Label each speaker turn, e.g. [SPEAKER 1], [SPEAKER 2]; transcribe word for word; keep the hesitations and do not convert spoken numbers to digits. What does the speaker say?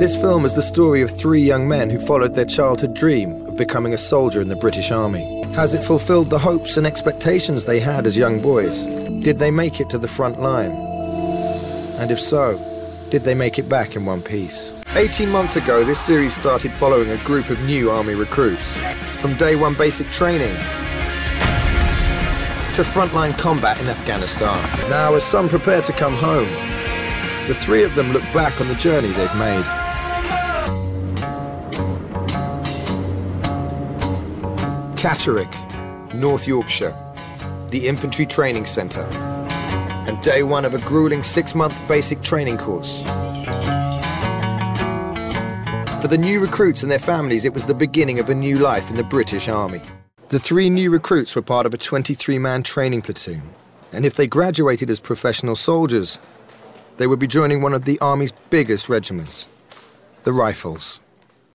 [SPEAKER 1] This film is the story of three young men who followed their childhood dream of becoming a soldier in the British Army. Has it fulfilled the hopes and expectations they had as young boys? Did they make it to the front line? And if so, did they make it back in one piece? eighteen months ago, this series started following a group of new Army recruits. From day one basic training to frontline combat in Afghanistan. Now, as some prepare to come home, the three of them look back on the journey they've made. Catterick, North Yorkshire, the Infantry Training Centre, and day one of a grueling six-month basic training course. For the new recruits and their families, it was the beginning of a new life in the British Army. The three new recruits were part of a twenty-three man training platoon, and if they graduated as professional soldiers, they would be joining one of the Army's biggest regiments, the Rifles.